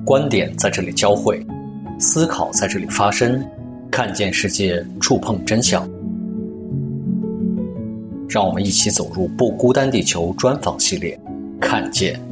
观点在这里交汇，思考在这里发生，看见世界，触碰真相。让我们一起走入不孤单地球专访系列，看见。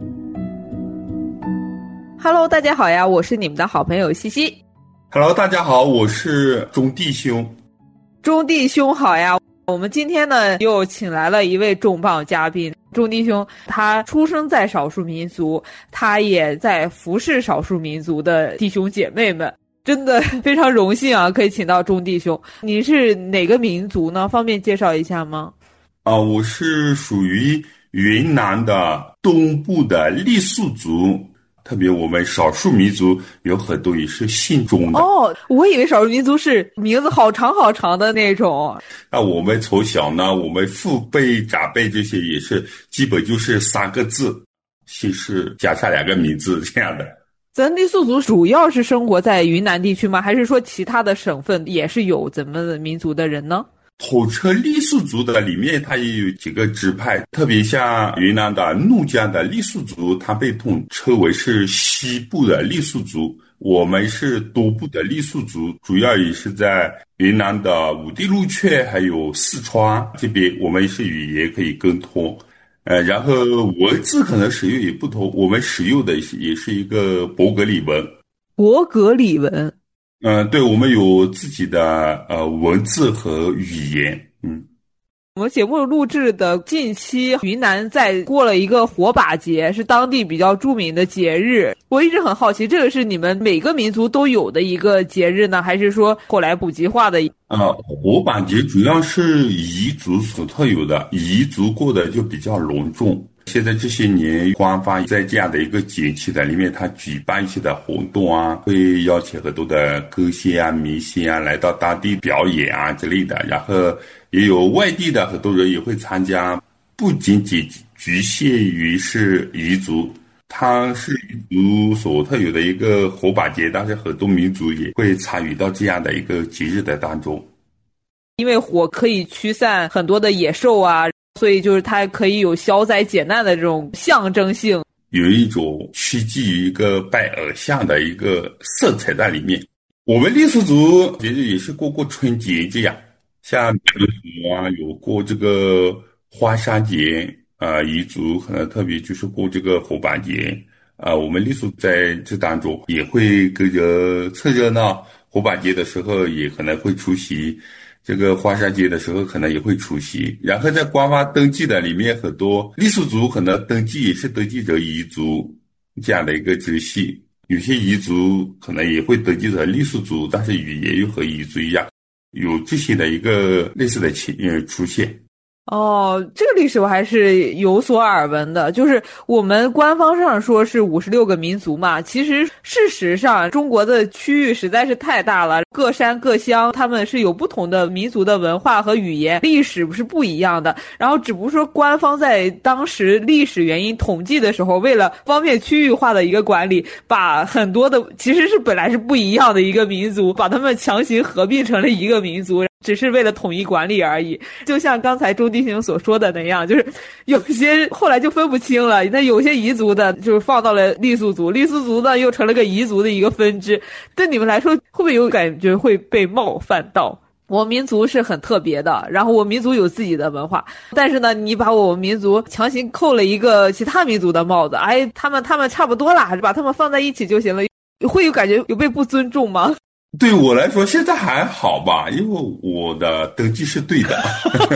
Hello， 大家好呀，我是你们的好朋友西西。 Hello， 大家好，我是钟弟兄。 钟弟兄好呀，我们今天呢又请来了一位重磅嘉宾。钟弟兄他出生在少数民族，他也在服侍少数民族的弟兄姐妹们，真的非常荣幸啊，可以请到钟弟兄。你是哪个民族呢？方便介绍一下吗？ 我是属于云南的东部的傈僳族，特别我们少数民族有很多也是姓钟的。 哦，我以为少数民族是名字好长好长的那种。 那我们从小呢，我们父辈长辈这些也是基本就是3个字，姓氏加上2个名字这样的。 咱傈僳族主要是生活在云南地区吗？还是说其他的省份也是有咱们的民族的人呢？ 统称傈僳族的里面，它也有几个支派，特别像云南的怒江的傈僳族，它被统称为是西部的傈僳族。我们是东部的傈僳族，主要也是在云南的武定路圈还有四川这边，我们是语言可以沟通。然后文字可能使用也不同，我们使用的也是一个伯格里文。 伯格里文。 对，我们有自己的文字和语言。 我们节目录制的近期，云南在过了一个火把节，是当地比较著名的节日。我一直很好奇，这个是你们每个民族都有的一个节日呢，还是说后来普及化的？ 火把节主要是彝族所特有的，彝族过的就比较隆重。现在这些年，官方在这样的一个节气的里面，他举办一些的活动啊，会邀请很多的歌星啊、明星啊来到当地表演啊之类的。然后也有外地的很多人也会参加，不仅仅局限于是彝族，它是彝族所特有的一个火把节，但是很多民族也会参与到这样的一个节日的当中。 因为火可以驱散很多的野兽啊，所以就是它可以有消灾解难的这种象征性， 有一种趋近于一个拜偶像的一个色彩在里面。我们傈僳族节日也是过春节这样，像民族啊有过这个花山节彝族可能特别就是过这个火把节我们傈僳在这当中也会跟着凑热闹，火把节的时候也可能会出席，这个花山节的时候可能也会出席。然后在官方登记的里面，很多傈僳族可能登记也是登记着彝族这样的一个支系，有些彝族可能也会登记成傈僳族，但是语言又和彝族一样，有这些的一个类似的出现。 哦，这个历史我还是有所耳闻的，就是我们官方上说是56个民族嘛，其实事实上中国的区域实在是太大了，各山各乡他们是有不同的民族的文化和语言，历史是不一样的。然后只不过说官方在当时历史原因统计的时候，为了方便区域化的一个管理，把很多的其实是本来是不一样的一个民族，把他们强行合并成了一个民族，只是为了统一管理而已。就像刚才钟弟兄所说的那样，就是有些后来就分不清了，那有些彝族的就是放到了傈僳族，傈僳族呢又成了个彝族的一个分支。对你们来说会不会有感觉会被冒犯到？我民族是很特别的，然后我民族有自己的文化，但是呢你把我民族强行扣了一个其他民族的帽子，他们差不多啦，把他们放在一起就行了，会有感觉有被不尊重吗？ 对我来说现在还好吧，因为我的登记是对的。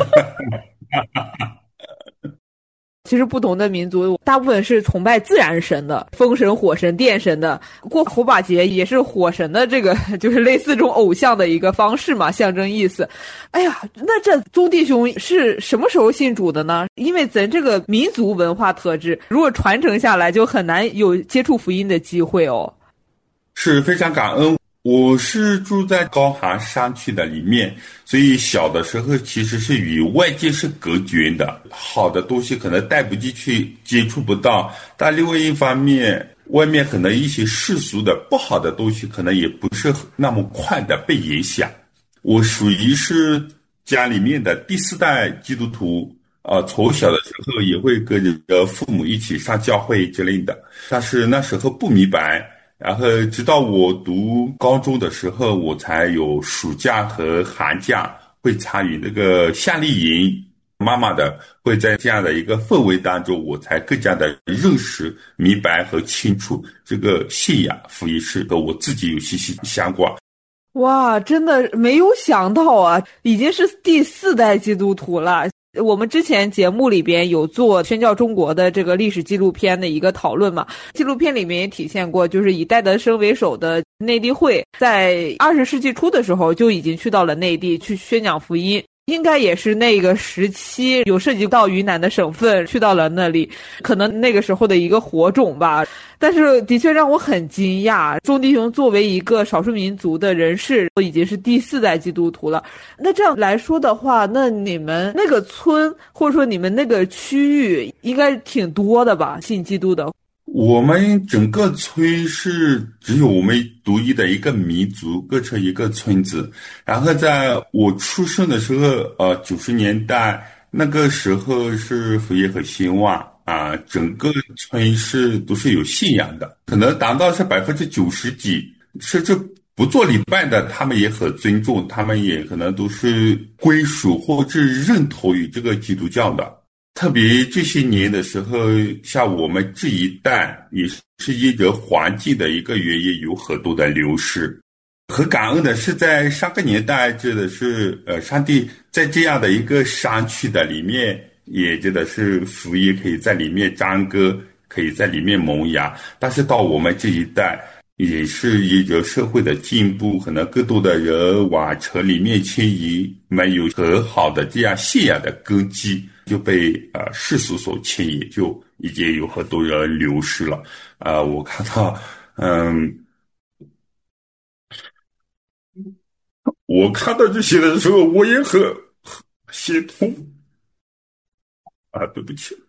其实不同的民族大部分是崇拜自然神的，风神、火神、电神的，过火把节也是火神的这个就是类似这种偶像的一个方式嘛，象征意思。哎呀，那这钟弟兄是什么时候信主的呢？因为咱这个民族文化特质如果传承下来就很难有接触福音的机会哦。 是非常感恩。我是住在高寒山区的里面，所以小的时候其实是与外界是隔绝的，好的东西可能带不进去，接触不到。但另外一方面，外面可能一些世俗的不好的东西可能也不是那么快的被影响。我属于是家里面的第4代基督徒，从小的时候也会跟着父母一起上教会之类的，但是那时候不明白然后直到我读高中的时候，我才有暑假和寒假会参与那个夏令营，妈妈的会在这样的一个氛围当中，我才更加的认识、明白和清楚这个信仰福音是和我自己有息息相关。 哇，真的没有想到啊，已经是第4代基督徒了。我们之前节目里边有做宣教中国的这个历史纪录片的一个讨论嘛，纪录片里面也体现过，就是以戴德生为首的内地会在20世纪初的时候就已经去到了内地去宣讲福音，应该也是那个时期有涉及到云南的省份去到了那里，可能那个时候的一个火种吧。但是的确让我很惊讶，钟弟兄作为一个少数民族的人士，都已经是第4代基督徒了。那这样来说的话，那你们那个村或者说你们那个区域应该挺多的吧，信基督的？ 我们整个村是只有我们独一的一个民族，各成一个村子。然后在我出生的时候，90年代那个时候是福音很兴旺啊，整个村都是有信仰的，可能达到是90%几，甚至不做礼拜的，他们也很尊重，他们也可能都是归属或者认同于这个基督教的。特别这些年的时候，像我们这一代也是因着环境的一个原因，有很多的流失。很感恩的是，在上个年代，真的是上帝在这样的一个山区的里面，也真的是福音可以在里面张歌，可以在里面萌芽。但是到我们这一代，也是因着社会的进步，可能更多的人往城里面迁移，没有很好的这样信仰的根基，就被世俗所牵引，就已经有很多人流失了。我看到，我看到这些的时候，我也很心痛啊，对不起。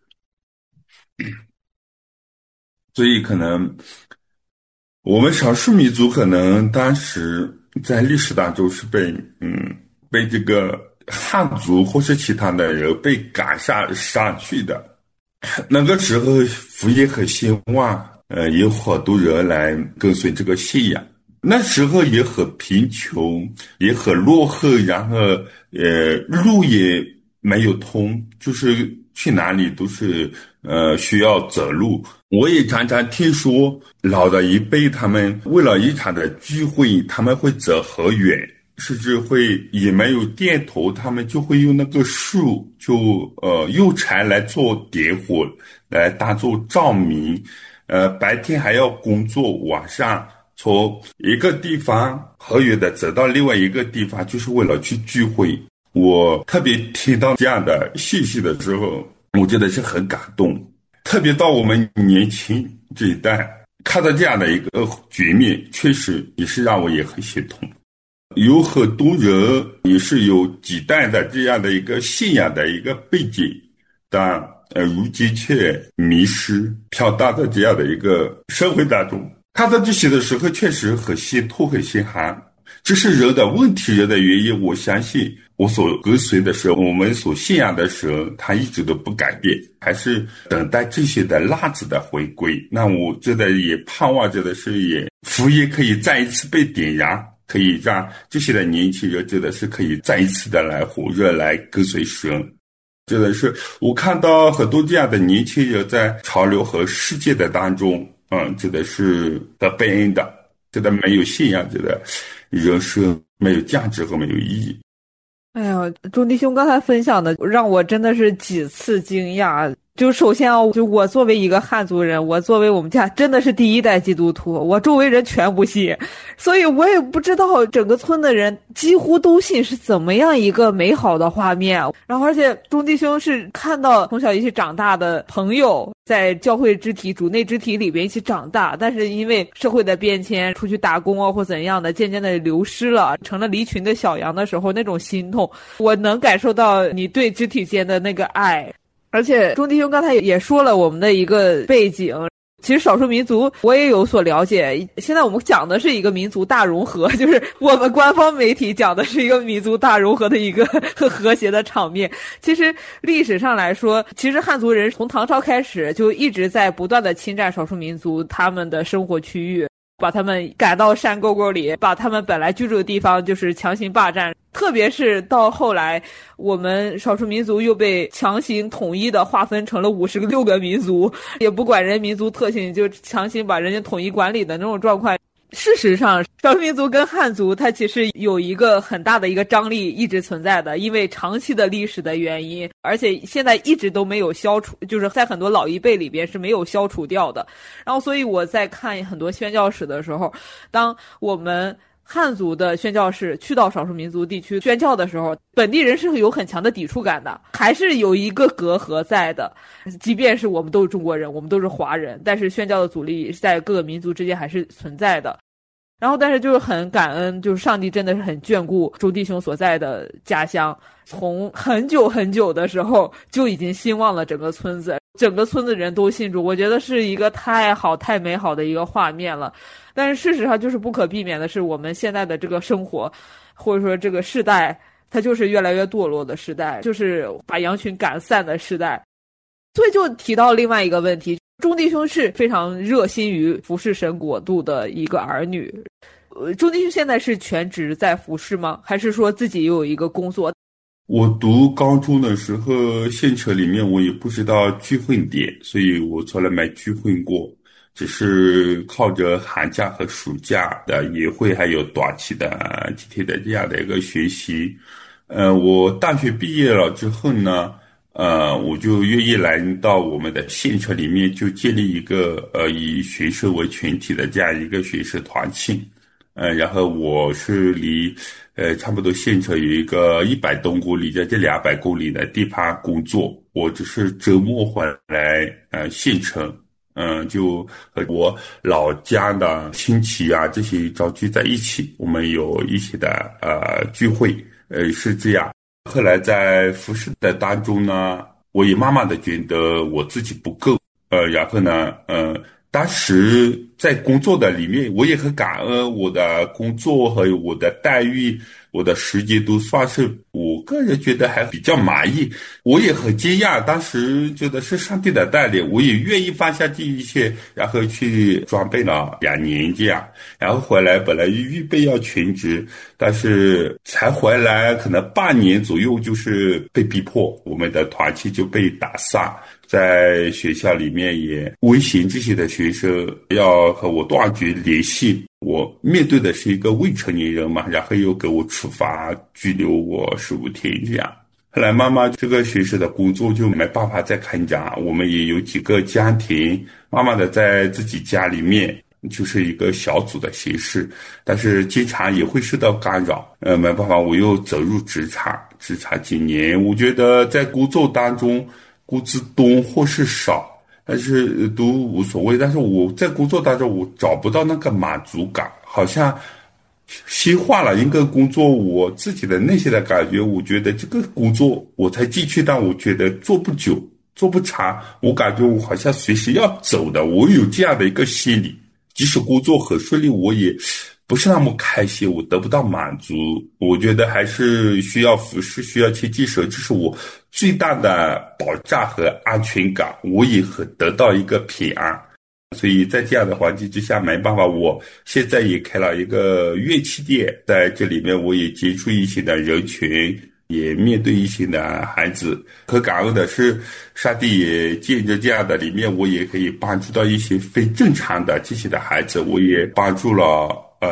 所以可能我们少数民族可能当时在历史当中是被这个汉族或是其他的人被赶上去的。那个时候福音很兴旺，有好多人来跟随这个信仰。那时候也很贫穷，也很落后，然后路也没有通，就是去哪里都是需要走路。我也常常听说老的一辈他们为了一场的聚会，他们会走很远，甚至会也没有电头，他们就会用那个树用柴来做点火，来当做照明。白天还要工作，晚上从一个地方很远的走到另外一个地方，就是为了去聚会。我特别听到这样的信息的时候，我觉得是很感动。特别到我们年轻这一代，看到这样的一个局面，确实也是让我也很心痛。有很多人也是有几代的这样的一个信仰的一个背景，但如今却迷失飘荡在这样的一个社会当中。看到这些的时候，确实很心痛，很心寒。这是人的问题，人的原因。我相信我所跟随的神，我们所信仰的神，他一直都不改变，还是等待这些的蜡子的回归。那我真的也盼望着的是，也福音可以再一次被点燃，可以让这些的年轻人真的是可以再一次的来火热，来跟随神。真的是我看到很多这样的年轻人在潮流和世界的当中，真的是得被恩的，真的没有信仰，真的人生没有价值和没有意义。 哎呀，钟弟兄刚才分享的让我真的是几次惊讶。就首先就我作为一个汉族人，我作为我们家真的是第1代基督徒，我周围人全不信，所以我也不知道整个村的人几乎都信是怎么样一个美好的画面。然后而且钟弟兄是看到从小一起长大的朋友在教会肢体主内肢体里边一起长大，但是因为社会的变迁，出去打工啊或怎样的，渐渐的流失了，成了离群的小羊的时候，那种心痛我能感受到你对肢体间的那个爱。而且钟弟兄刚才也说了我们的一个背景，其实少数民族我也有所了解。现在我们讲的是一个民族大融合，就是我们官方媒体讲的是一个民族大融合的一个和谐的场面。其实历史上来说，其实汉族人从唐朝开始就一直在不断的侵占少数民族他们的生活区域。 把他们赶到山沟沟里，把他们本来居住的地方就是强行霸占。特别是到后来，我们少数民族又被强行统一的划分成了56个民族，也不管人民族特性，就强行把人家统一管理的那种状况。事实上，少数民族跟汉族它其实有一个很大的一个张力一直存在的，因为长期的历史的原因，而且现在一直都没有消除，就是在很多老一辈里边是没有消除掉的。然后所以我在看很多宣教史的时候，当我们汉族的宣教士去到少数民族地区宣教的时候，本地人是有很强的抵触感的，还是有一个隔阂在的。即便是我们都是中国人，我们都是华人，但是宣教的阻力在各个民族之间还是存在的。然后但是就是很感恩，就是上帝真的是很眷顾周弟兄所在的家乡，从很久很久的时候就已经兴旺了整个村子，整个村子人都信主，我觉得是一个太好太美好的一个画面了。但是事实上就是不可避免的是，我们现在的这个生活或者说这个世代，它就是越来越堕落的时代，就是把羊群赶散的时代。所以就提到另外一个问题，钟弟兄是非常热心于服侍神国度的一个儿女。钟弟兄现在是全职在服侍吗？还是说自己有一个工作？ 我读高中的时候，县城里面我也不知道聚会点，所以我从来没聚会过，只是靠着寒假和暑假的也会还有短期的几天的这样的一个学习。我大学毕业了之后呢，我就愿意来到我们的县城里面，就建立一个以学生为群体的这样一个学生团契。然后我是离差不多县城有一个100多公里，在这200公里的地方工作。我只是周末回来县城，就和我老家的亲戚啊这些召集在一起，我们有一起的聚会，是这样。后来在服侍的当中呢，我也慢慢的觉得我自己不够，然后呢，当时在工作的里面，我也很感恩我的工作和我的待遇，我的时间都算是我个人觉得还比较满意。我也很惊讶，当时觉得是上帝的带领，我也愿意放下这一切，然后去装备了2年这样，然后回来本来预备要全职，但是才回来可能半年左右，就是被逼迫，我们的团契就被打散。在学校里面也威胁这些的学生要和我断绝联系，我面对的是一个未成年人嘛，然后又给我处罚拘留我15天这样。后来慢慢这个学生的工作就没办法再看家，我们也有几个家庭慢慢的在自己家里面就是一个小组的形式，但是经常也会受到干扰，没办法，我又走入职场几年，我觉得在工作当中工资多或是少，但是都无所谓。但是我在工作当中，我找不到那个满足感，好像新换了一个工作，我自己的内心的感觉，我觉得这个工作我才进去，但我觉得做不久，做不长，我感觉我好像随时要走的，我有这样的一个心理。即使工作很顺利，我也不是那么开心，我得不到满足。我觉得还是需要服侍，需要亲近神，这是我最大的保障和安全感，我也很得到一个平安。所以在这样的环境之下，没办法，我现在也开了一个乐器店，在这里面我也接触一些的人群，也面对一些的孩子。可感恩的是，上帝也借着这样的里面，我也可以帮助到一些非正常的这些的孩子，我也帮助了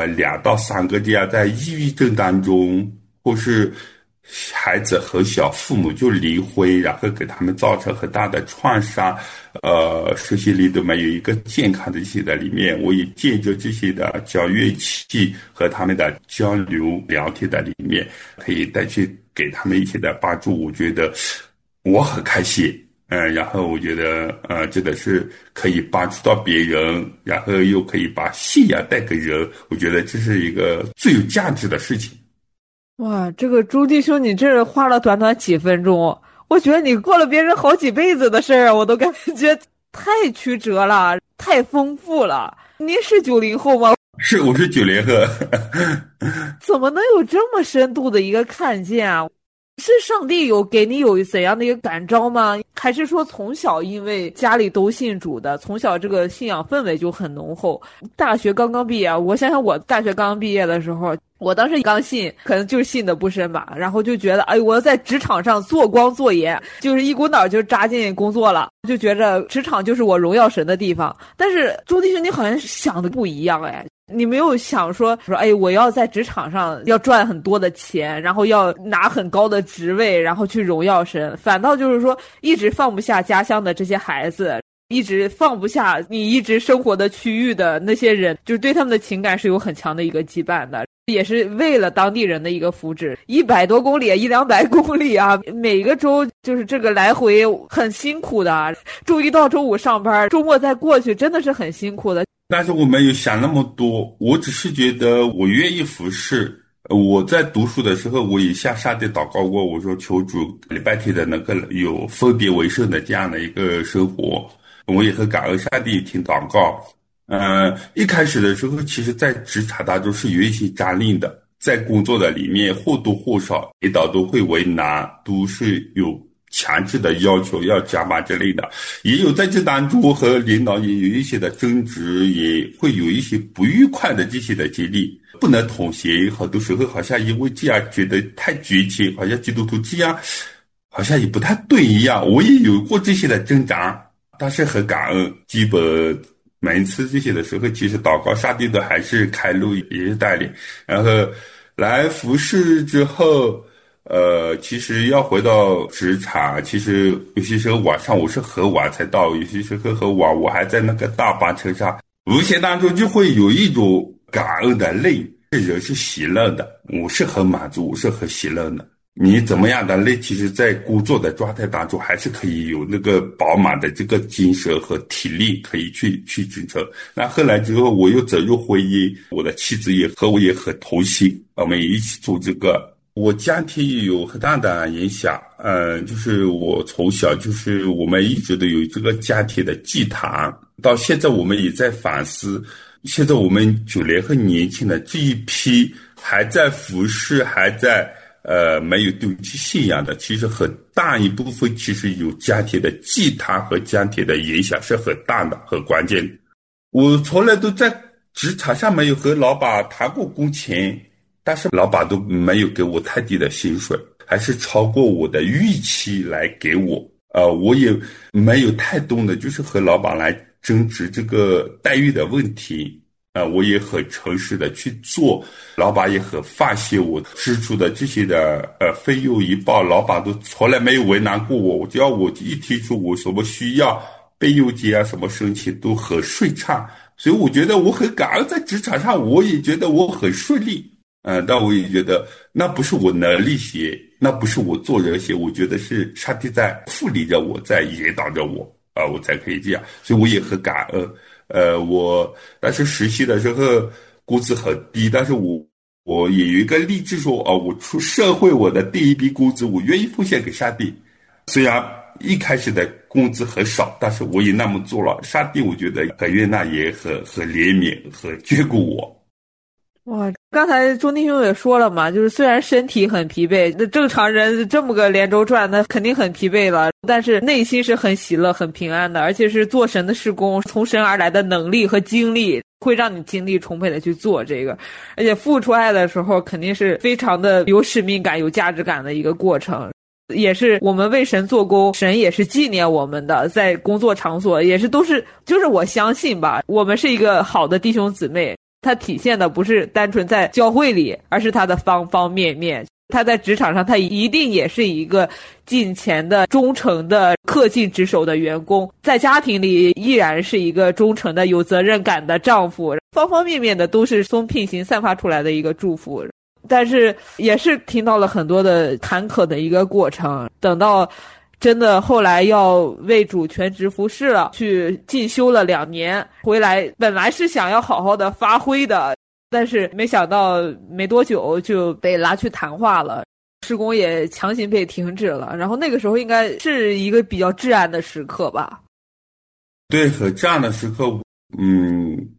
2到3个这样在抑郁症当中，或是孩子很小，父母就离婚，然后给他们造成很大的创伤，身心里都没有一个健康的这些的里面，我也借着这些的教乐器和他们的交流聊天的里面，可以带去给他们一些的帮助，我觉得我很开心。然后我觉得真的是可以帮助到别人，然后又可以把信仰带给人，我觉得这是一个最有价值的事情。 哇，这个朱弟兄，你这花了短短几分钟，我觉得你过了别人好几辈子的事儿，我都感觉太曲折了，太丰富了。您是90后吗？ 是，我是90后。 怎么能有这么深度的一个看见啊？ 是上帝有给你有怎样的一个感召吗？还是说从小因为家里都信主的，从小这个信仰氛围就很浓厚？大学刚刚毕业，我想想我大学刚刚毕业的时候，我当时刚信，可能就是信的不深吧，然后就觉得，哎，我要在职场上做光做盐，就是一股脑就扎进工作了，就觉着职场就是我荣耀神的地方。但是周弟兄，你好像想的不一样，哎。你没有想说，哎，我要在职场上要赚很多的钱，然后要拿很高的职位，然后去荣耀神，反倒就是说一直放不下家乡的这些孩子，一直放不下你一直生活的区域的那些人，就是对他们的情感是有很强的一个羁绊的，也是为了当地人的一个福祉。100多公里，100-200公里啊，每个周就是这个来回很辛苦的，周一到周五上班，周末再过去，真的是很辛苦的。 但是我没有想那么多，我只是觉得我愿意服侍。我在读书的时候，我也向上帝祷告过，我说求主礼拜天的能够有分别为圣的这样的一个生活。我也很感恩上帝听祷告。一开始的时候，其实在职场当中是有一些张力的，在工作的里面或多或少领导都会为难，都是有强制的要求要加班之类的，也有在这当中和领导也有一些的争执，也会有一些不愉快的这些的经历，不能妥协。好多时候好像因为这样觉得太绝情，好像基督徒这样好像也不太对一样。我也有过这些的挣扎，但是很感恩，基本每一次这些的时候，其实祷告上帝都还是开路，也是带领。然后来服侍之后，其实要回到职场，其实有些时候晚上我是很晚才到，有些时候很晚我还在那个大巴车上，无形当中就会有一种感恩的泪。人是喜乐的，我是很满足，我是很喜乐的。你怎么样的累，其实在工作的状态当中，还是可以有那个饱满的这个精神和体力可以去支撑。那后来之后，我又走入婚姻，我的妻子也和我也很同心，我们也一起做这个。我家庭有很大的影响，就是我从小就是我们一直都有这个家庭的祭坛，到现在我们也在反思。现在我们90后年轻的这一批还在服侍，还在没有丢弃信仰的，其实很大一部分其实有家庭的祭坛和家庭的影响是很大的，很关键的。我从来都在职场上没有和老板谈过工钱，但是老板都没有给我太低的薪水，还是超过我的预期来给我。我也没有太多的就是和老板来争执这个待遇的问题。我也很诚实的去做，老板也很放心我支出的这些的费用一报，老板都从来没有为难过我。只要我一提出我什么需要备用金啊什么申请都很顺畅，所以我觉得我很感恩，在职场上我也觉得我很顺利。但我也觉得那不是我能力些，那不是我做人些，我觉得是上帝在护理着我，在引导着我，我才可以这样，所以我也很感恩。我但是实习的时候工资很低，但是我也有一个励志说，我出社会我的第一笔工资我愿意奉献给上帝。虽然一开始的工资很少，但是我也那么做了，上帝我觉得很悦纳，也很怜悯，很眷顾我。 哇，刚才钟弟兄也说了嘛，就是虽然身体很疲惫，那正常人这么个连轴转，那肯定很疲惫了，但是内心是很喜乐、很平安的，而且是做神的事工，从神而来的能力和精力，会让你精力充沛的去做这个，而且付出爱的时候，肯定是非常的有使命感、有价值感的一个过程。也是我们为神做工，神也是纪念我们的，在工作场所也是都是，就是我相信吧，我们是一个好的弟兄姊妹。它体现的不是单纯在教会里，而是它的方方面面。他在职场上，他一定也是一个尽前的、忠诚的、恪尽职守的员工；在家庭里，依然是一个忠诚的、有责任感的丈夫。方方面面的都是从品行散发出来的一个祝福。但是也是听到了很多的坎坷的一个过程。等到真的后来要为主全职服侍了，去进修了2年，回来本来是想要好好的发挥的，但是没想到没多久就被拉去谈话了，施工也强行被停止了。然后那个时候应该是一个比较至暗的时刻吧。 对，和这样的时刻，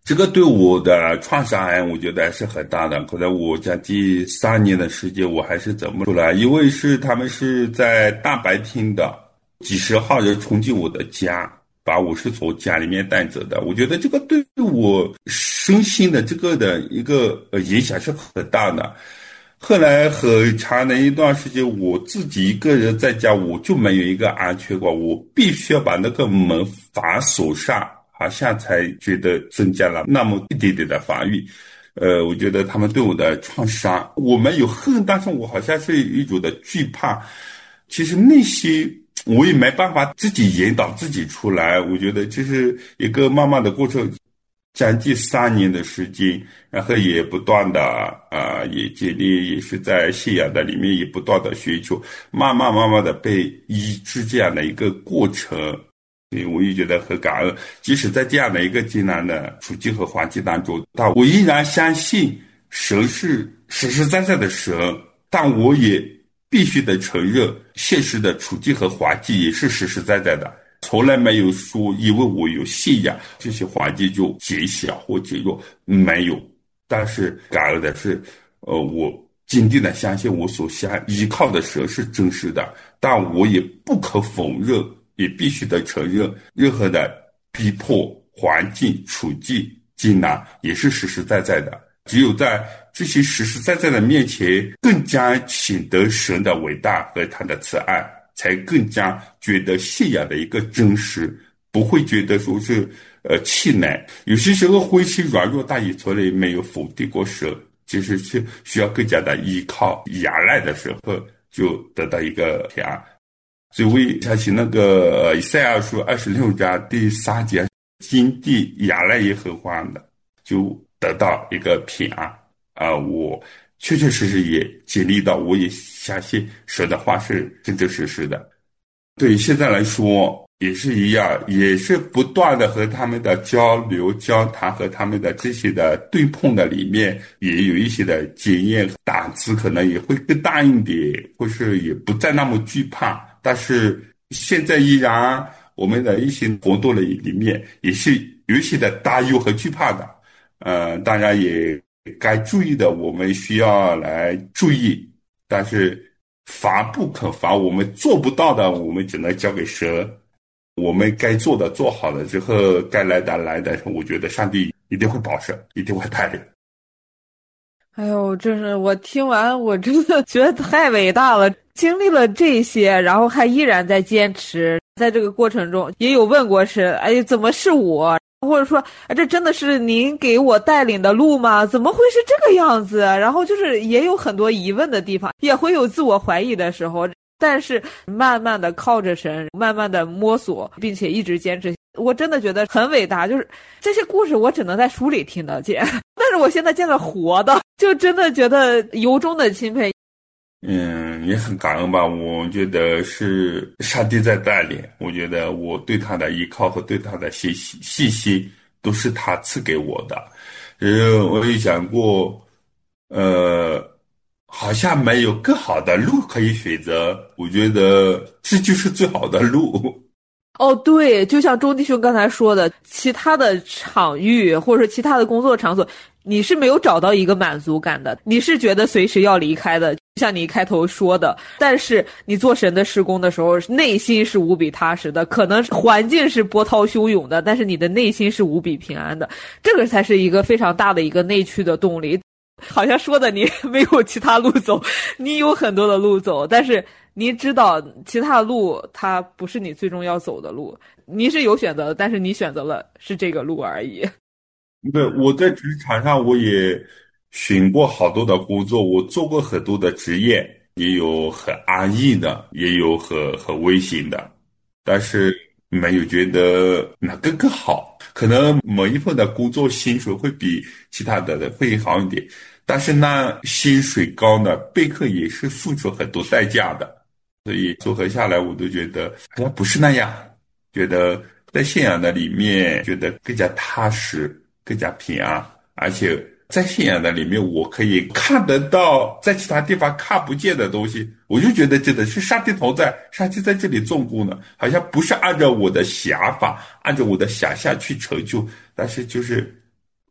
这个对我的创伤害，我觉得还是很大的。可能我将近3年的时间，我还是走不出来，因为他们是在大白天的几十号人冲进我的家，把我是从家里面带走的。我觉得这个对我身心的这个的一个影响是很大的。后来很长的一段时间，我自己一个人在家，我就没有一个安全感，我必须要把那个门反锁上，好像才觉得增加了那么一点点的防御。我觉得他们对我的创伤，我没有恨，但是我好像是一种的惧怕。其实那些我也没办法自己引导自己出来，我觉得这是一个慢慢的过程。将近3年的时间，然后也不断的也建立，也是在信仰的里面也不断的寻求，慢慢的被医治这样的一个过程。所以我也觉得很感恩，即使在这样的一个艰难的处境和环境当中，但我依然相信神是实实在在的神，但我也必须得承认，现实的处境和环境也是实实在在的。从来没有说因为我有信仰，这些环境就减小或减弱，没有。但是感恩的是，我坚定的相信我所依靠的神是真实的，但我也不可否认，也必须得承认，任何的逼迫、环境、处境、艰难也是实实在在的。只有在这些实实在在的面前，更加显得神的伟大和他的慈爱。才更加觉得信仰的一个真实，不会觉得说是气馁。有些时候灰心软弱，但也从来没有否定过神，其实是需要更加的依靠仰赖的时候，就得到一个平安。所以我也想起那个以赛亚书26章第3节，今地仰赖耶和华的，就得到一个平安。我确确实实也经历到，我也相信神的话是真真实实的。对现在来说也是一样，也是不断的和他们的交流交谈，和他们的这些的对碰的里面，也有一些的经验，胆子可能也会更大一点，或是也不再那么惧怕。但是现在依然我们的一些活动的里面也是有一些的担忧和惧怕的。当然也该注意的，我们需要来注意，但是防不可防，我们做不到的，我们只能交给神。我们该做的做好了之后，该来的来的，我觉得上帝一定会保守，一定会带领。 哎呦，真是我听完，我真的觉得太伟大了。经历了这些，然后还依然在坚持，在这个过程中也有问过神，哎，怎么是我？或者说，这真的是您给我带领的路吗？怎么会是这个样子？然后就是也有很多疑问的地方，也会有自我怀疑的时候。但是慢慢的靠着神，慢慢的摸索，并且一直坚持，我真的觉得很伟大。就是这些故事我只能在书里听得见，但是我现在见了活的，就真的觉得由衷的钦佩。 也很感恩吧。我觉得是上帝在带领，我觉得我对他的依靠和对他的信心都是他赐给我的。我也想过，好像没有更好的路可以选择，我觉得这就是最好的路。 哦，对，就像周弟兄刚才说的，其他的场域或者说其他的工作场所，你是没有找到一个满足感的，你是觉得随时要离开的，像你开头说的。但是你做神的事工的时候，内心是无比踏实的，可能环境是波涛汹涌的，但是你的内心是无比平安的，这个才是一个非常大的一个内驱的动力。好像说的你没有其他路走，你有很多的路走，但是你知道其他的路它不是你最终要走的路，你是有选择的，但是你选择了是这个路而已。 对，我在职场上我也选过好多的工作，我做过很多的职业，也有很安逸的，也有很危险的，但是没有觉得哪个更好。可能某一份的工作薪水会比其他的会好一点，但是呢，薪水高呢，背后也是付出很多代价的。所以综合下来，我都觉得好像不是那样，觉得在信仰的里面，觉得更加踏实，更加平安，而且在信仰的里面，我可以看得到在其他地方看不见的东西，我就觉得真的是上帝同在，上帝在这里做工呢，好像不是按照我的想法，按照我的想象去成就，但是就是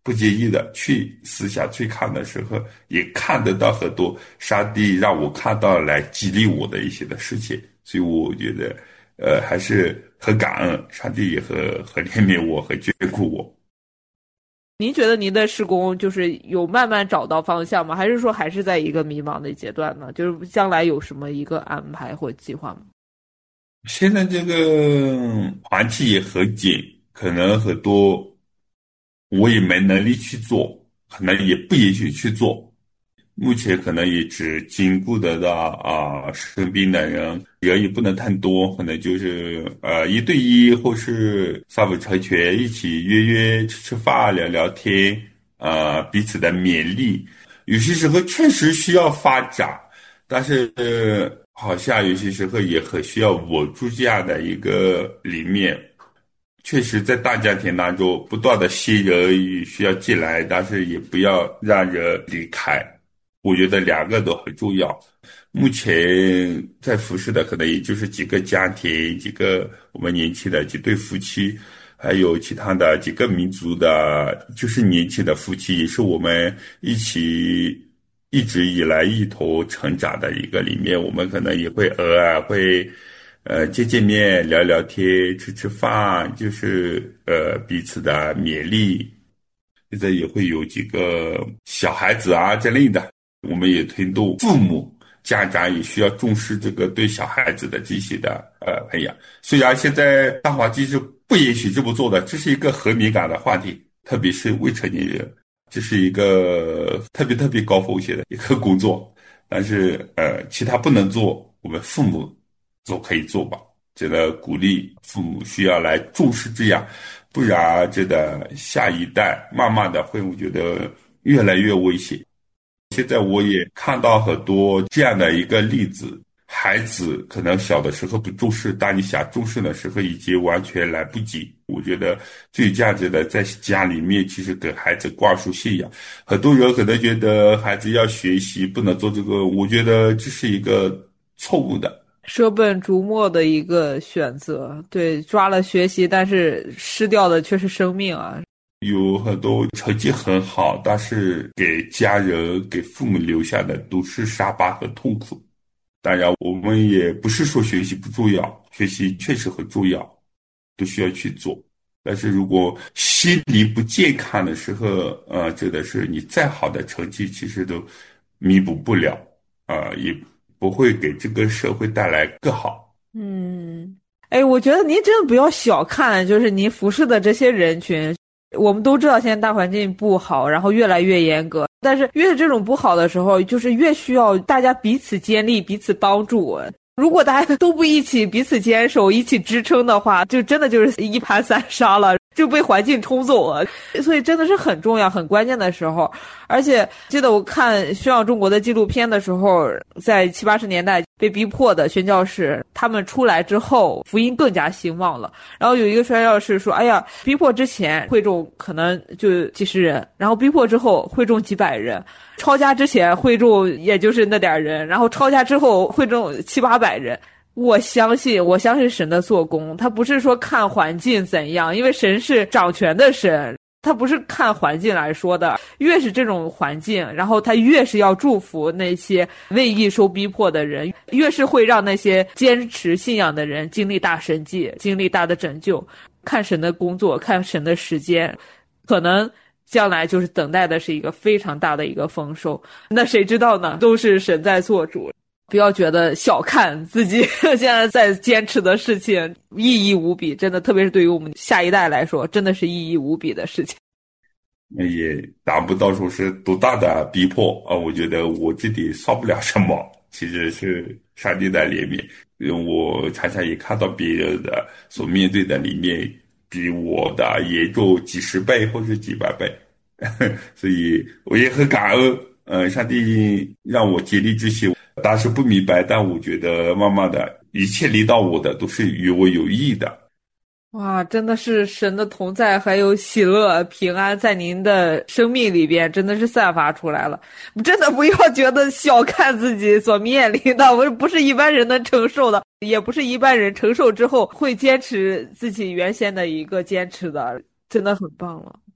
不介意的去私下去看的时候，也看得到很多上帝让我看到来激励我的一些的事情，所以我觉得，还是很感恩上帝，也很怜悯我，很眷顾我。 您觉得您的事工就是有慢慢找到方向吗？还是说还是在一个迷茫的阶段呢？就是将来有什么一个安排或计划吗？ 现在这个环境也很紧，可能很多我也没能力去做，可能也不允许去做。目前可能也只兼顾得到生病的人也不能太多，可能就是一对一或是三五成群一起约吃吃饭聊聊天，彼此的勉励。有些时候确实需要发展，但是好像有些时候也很需要稳住这样的一个里面。确实，在大家庭当中，不断的新人也需要进来，但是也不要让人离开。我觉得两个都很重要。目前在服侍的可能也就是几个家庭，几个我们年轻的几对夫妻，还有其他的几个民族的，就是年轻的夫妻，也是我们一起一直以来一同成长的一个里面，我们可能也会偶尔会见见面，聊聊天，吃吃饭，就是彼此的勉励。现在也会有几个小孩子啊之类的，我们也推动父母、家长也需要重视这个对小孩子的这些的培养。虽然现在大环境是不允许这么做的，这是一个很敏感的话题，特别是未成年人，这是一个特别高风险的一个工作。但是其他不能做，我们父母都可以做吧。真的鼓励父母需要来重视这样，不然真的下一代慢慢的会，我觉得越来越危险。现在我也看到很多这样的一个例子，孩子可能小的时候不重视，当你想重视的时候，已经完全来不及。我觉得最价值的在家里面，其实给孩子灌输信仰。很多人可能觉得孩子要学习，不能做这个，我觉得这是一个错误的。 舍本逐末的一个选择，对，抓了学习，但是失掉的却是生命啊。 有很多成绩很好，但是给家人、给父母留下的都是伤疤和痛苦。当然，我们也不是说学习不重要，学习确实很重要，都需要去做。但是如果心理不健康的时候，真的是你再好的成绩，其实都弥补不了，也不会给这个社会带来更好。 嗯，哎，我觉得您真的不要小看，就是您服侍的这些人群。我们都知道现在大环境不好，然后越来越严格，但是越是这种不好的时候，就是越需要大家彼此坚立、彼此帮助。如果大家都不一起彼此坚守、一起支撑的话，就真的就是一盘散沙了，就被环境冲走了。所以真的是很重要、很关键的时候。而且记得我看《宣扬中国》的纪录片的时候，在70、80年代被逼迫的宣教士，他们出来之后，福音更加兴旺了。然后有一个宣教士说：“哎呀，逼迫之前会众可能就几十人，然后逼迫之后会众几百人。”抄家之前会众也就是那点人，然后抄家之后会众7、800人。我相信神的做工，他不是说看环境怎样，因为神是掌权的神，他不是看环境来说的。越是这种环境，然后他越是要祝福那些为义受逼迫的人，越是会让那些坚持信仰的人经历大神迹，经历大的拯救。看神的工作，看神的时间，可能将来就是等待的是一个非常大的一个丰收。那谁知道呢？都是神在做主。不要觉得小看自己现在在坚持的事情，意义无比，真的，特别是对于我们下一代来说，真的是意义无比的事情。 也达不到说是多大的逼迫啊，我觉得我自己算不了什么，其实是上帝的怜悯。我常常也看到别人的所面对的里面比我的严重几十倍或者几百倍，所以我也很感恩。上帝让我经历这些，当时不明白，但我觉得慢慢的，一切临到我的都是与我有益的。 哇，真的是神的同在，还有喜乐、平安在您的生命里边，真的是散发出来了。真的不要觉得小看自己所面临的，不是一般人能承受的，也不是一般人承受之后会坚持自己原先的一个坚持的，真的很棒了。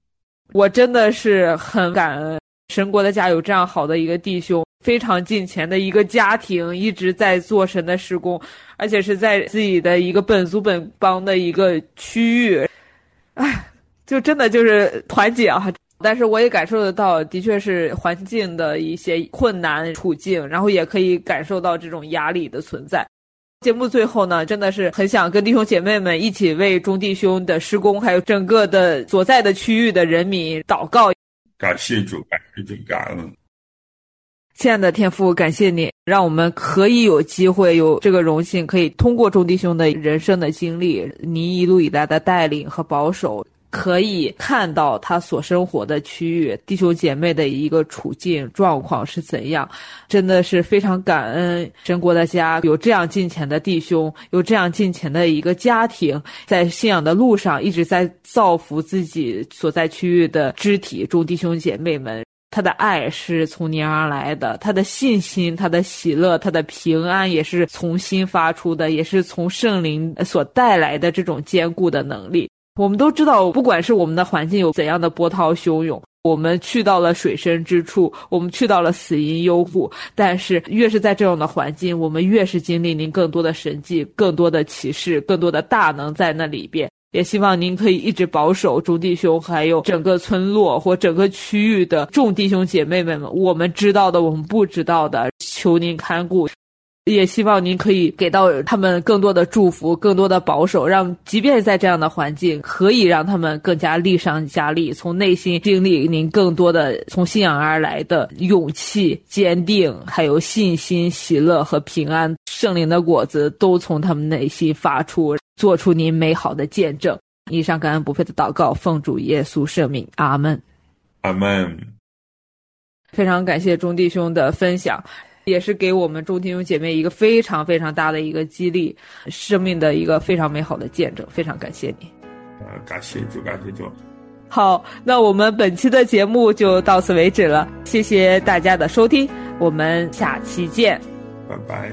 我真的是很感恩神国的家有这样好的一个弟兄，非常敬虔的一个家庭，一直在做神的事工，而且是在自己的一个本族本邦的一个区域，就真的就是团结啊。但是我也感受得到，的确是环境的一些困难处境，然后也可以感受到这种压力的存在。节目最后呢，真的是很想跟弟兄姐妹们一起为众弟兄的施工，还有整个的所在的区域的人民祷告。 感谢主，感谢主，感恩。 亲爱的天父，感谢你让我们可以有机会有这个荣幸，可以通过众弟兄的人生的经历，你一路以来的带领和保守，可以看到他所生活的区域弟兄姐妹的一个处境状况是怎样。真的是非常感恩神国的家有这样敬虔的弟兄，有这样敬虔的一个家庭，在信仰的路上一直在造福自己所在区域的肢体众弟兄姐妹们。他的爱是从你而来的，他的信心，他的喜乐，他的平安也是从心发出的，也是从圣灵所带来的这种坚固的能力。我们都知道，不管是我们的环境有怎样的波涛汹涌，我们去到了水深之处，我们去到了死荫幽谷，但是越是在这样的环境，我们越是经历您更多的神迹，更多的启示，更多的大能在那里边。也希望您可以一直保守众弟兄还有整个村落或整个区域的众弟兄姐妹们，我们知道的我们不知道的，求您看顾。也希望您可以给到他们更多的祝福，更多的保守，让即便在这样的环境可以让他们更加力上加力，从内心经历您更多的从信仰而来的勇气、坚定，还有信心、喜乐和平安，圣灵的果子都从他们内心发出，做出您美好的见证。以上感恩不配的祷告，奉主耶稣圣名，阿们。 阿们。 非常感谢众弟兄的分享，也是给我们众弟兄姐妹一个非常非常大的一个激励，生命的一个非常美好的见证。非常感谢你。 感谢主，感谢主。 好，那我们本期的节目就到此为止了，谢谢大家的收听，我们下期见， 拜拜。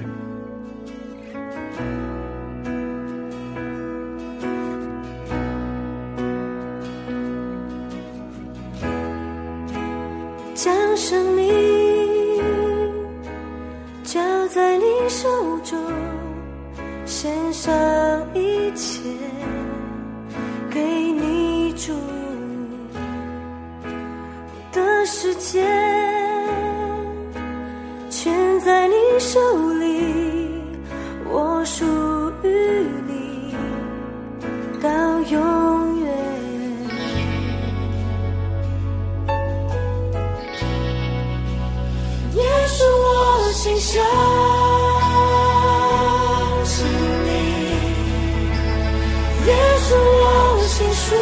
将生命交在你手中，献上一切给你主，我的世界全在你手里，我属于你到永远。耶稣，我心相信你，耶稣，我心属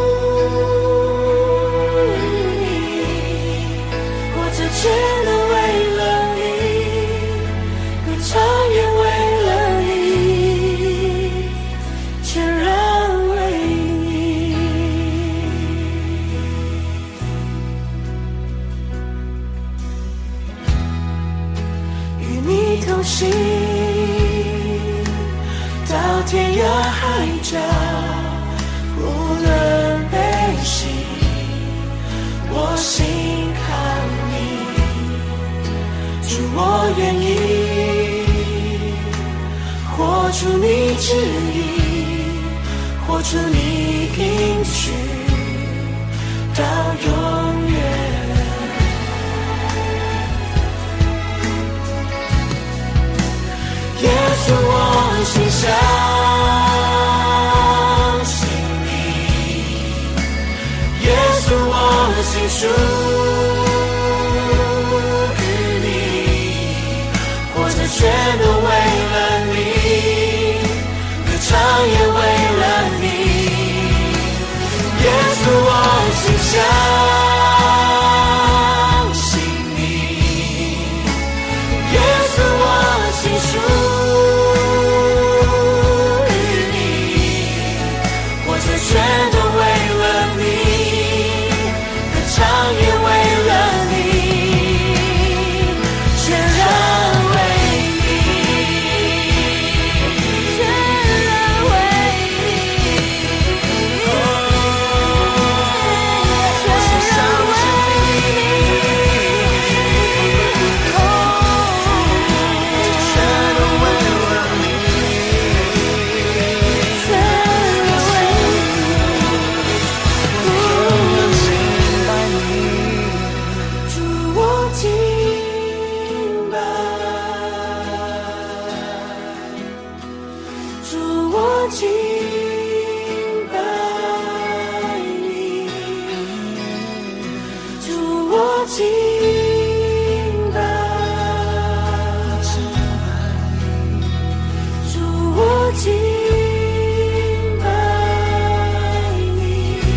于你，活着全都为了你，歌唱也为了你，全然为你。与你同行到天涯海角，无论悲喜，我心靠你。主，我愿意活出你旨意，活出你应许到永远。耶稣，我心相信你，耶稣，我心属于你，活着全都为了你，歌唱也为了你。耶稣，我心相信你，耶稣，我心属全都为了你，歌唱也为敬拜，主我敬拜你，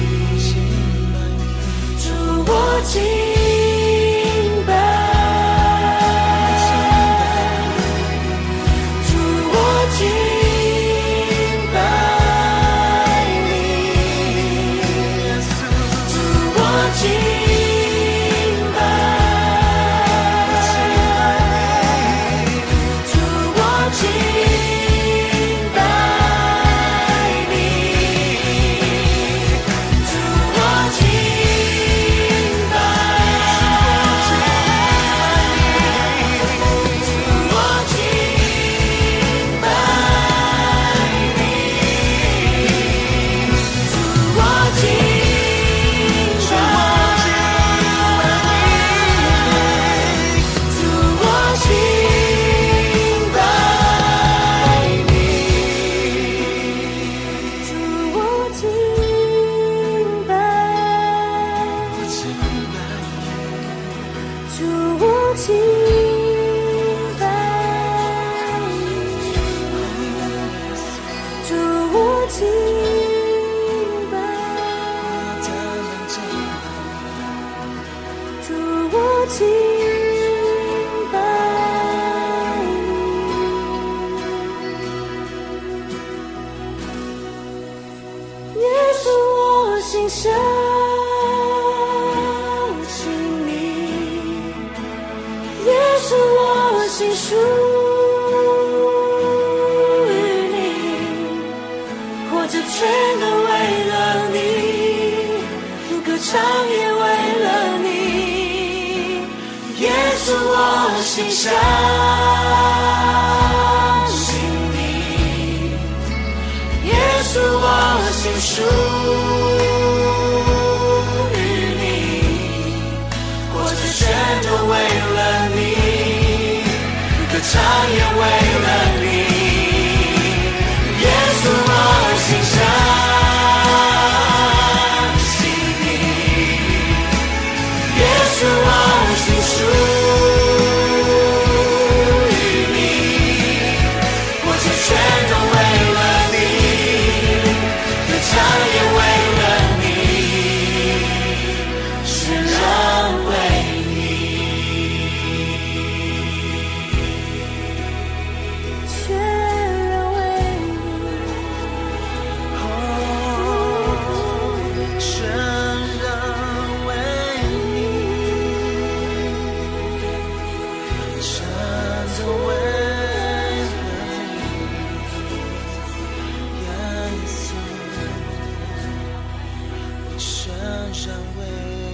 主我敬拜，主我敬拜你，主我敬拜，主我敬拜你，主我敬拜，主我敬拜你，主我敬拜，主我敬拜你，主我敬拜，主我敬拜你，主我敬拜，主我敬拜你，耶稣我心相信你，耶稣我心属于你，活着全都为了你，歌唱也为了你，耶稣我心相信你，耶稣我心属于你，活着全都为了你，歌唱也为了你，耶稣我心相信你，耶稣我心属于你，活着全都为了你，歌唱也为了你，全然为你，全然为你，全然为你，全都为了你，耶稣，全然为